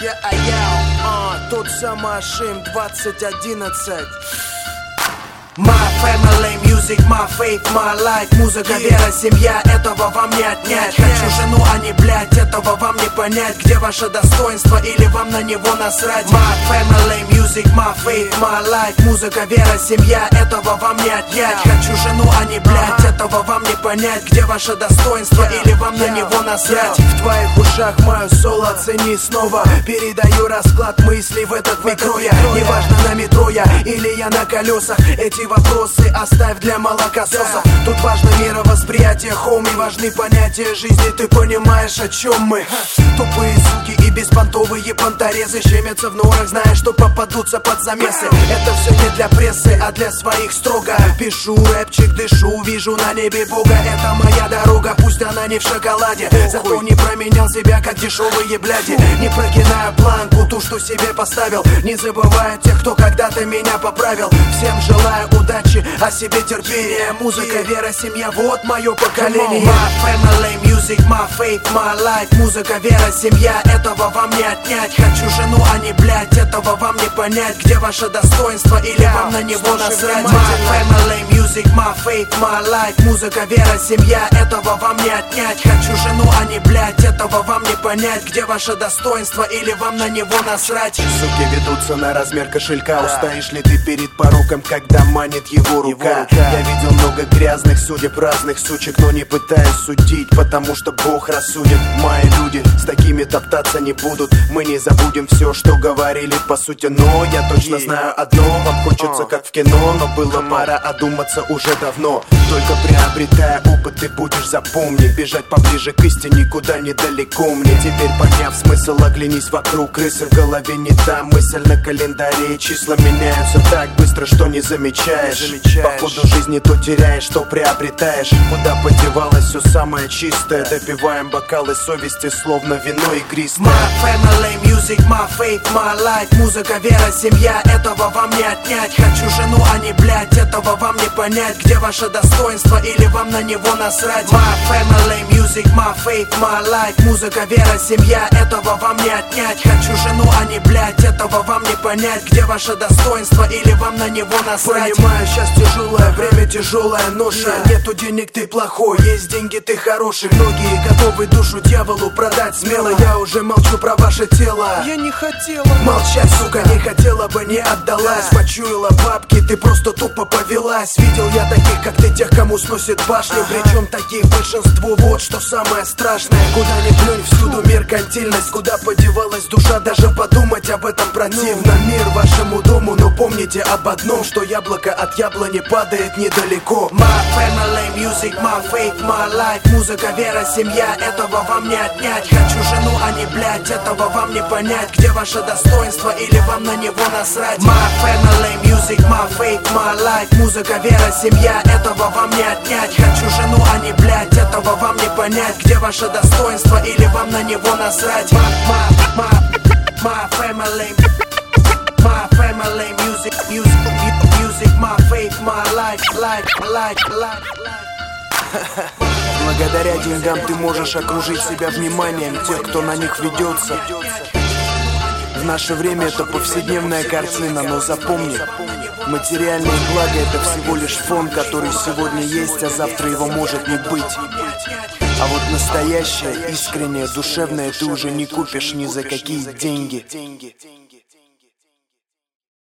Тот самый Ашим 2011. My family, music, my faith, my life. Музыка, вера, семья, этого вам не отнять. Хочу жену, а не блять, этого вам не понять. Где ваше достоинство или вам на него насрать? My family, music, my faith, my life. Музыка, вера, семья, этого вам не отнять. Хочу жену, а не блять, этого вам не понять. Где ваше достоинство или вам на него насрать? В твоих ушах мое соло, оцени снова. Передаю расклад мыслей в этот микро я. Неважно, на метро я или я на колесах. Эти вопросы оставь для молокососов. Тут важно мировосприятие, хоуми, важны понятия жизни. Ты понимаешь, о чем мы? Тупые суки и беспонтовые понторезы щемятся в норах, зная, что попадутся под замесы. Это все не для прессы, а для своих строго. Пишу рэпчик, дышу, вижу на небе Бога. Это моя дорога, пусть она не в шоколаде. Зато не променял себя, как дешевые бляди. Не прогинаю планку, ту, что себе поставил. Не забываю тех, кто когда-то меня поправил. Всем желаю удачи, а себе терпения. Музыка, вера, семья, вот мое поколение. My family, music, my faith, my life. Музыка, вера, семья, этого вам не отнять. Хочу жену, а не блять, этого вам не понять. Где ваше достоинство или вам на него насрать? My family, music, my faith, my life. Музыка, вера, семья, этого вам не отнять. Хочу жену, а не блять, этого вам не понять. Где ваше достоинство или вам на него насрать? Суки ведутся на размер кошелька. Устоишь ли ты перед пороком, когда манит его рука? Я видел много грязных судеб, разных сучек, но не пытаюсь судить, потому что Бог рассудит. Мои люди с такими топтаться не будут. Мы не забудем все, что говорили по сути. Но я точно знаю одно: вам хочется как в кино, но было пора одуматься уже давно. Только приобретая опыт, ты будешь запомнить. Бежать поближе к истине, куда недалеко мне. Теперь, поняв смысл, оглянись вокруг. Крысы в голове не та мысль на календаре. Числа меняются так быстро, что не замечаешь. По ходу жизни то теряешь, что приобретаешь. Куда подевалось все самое чистое? Допиваем бокалы совести, словно вино игристое. My family, music, my faith, my life. Музыка, вера, семья, этого вам не отнять. Хочу жену, а не блять, этого вам не понять. Где ваше достоинство или вам на него насрать? My family, music, my faith, my life. Музыка, вера, семья, этого вам не отнять. Хочу жену, а не блять, этого вам не понять. Где ваше достоинство или вам на него насрать? Понимаю, сейчас тяжелое время, тяжелая ноша. Нету денег, ты плохой, есть деньги, ты хороший. Многие готовы душу дьяволу продать смело. Я уже молчу про ваше тело. Я не хотела молчать, сука, не хотела бы, не отдалась. Почуяла бабки, ты просто тупо повелась. Видел я таких, как ты, тех, кому сносит башню. Причем таких большинство, вот что самое страшное. Куда ни плюнь, всюду меркантильность. Куда подевалась душа, даже подумать об этом противно. Мир вашему дому, но помните об одном, что яблоко от яблони падает недалеко. My family, music, my faith, my life. Музыка, вера, семья, этого вам не отнять. Хочу жену, а не блять, этого вам не понять. Где ваше достоинство или вам на него насрать? My family, music, my faith, my life. Музыка, вера, семья, этого вам не отнять. Хочу жену, а не блять, этого вам не понять. Где ваше достоинство или вам на него насрать? My family, my family, music, my faith, my life, life. Благодаря деньгам ты можешь окружить себя вниманием тех, кто на них ведется. В наше время это повседневная картина, но запомни, материальные блага — это всего лишь фон, который сегодня есть, а завтра его может не быть. А вот настоящее, искреннее, душевное ты уже не купишь ни за какие деньги.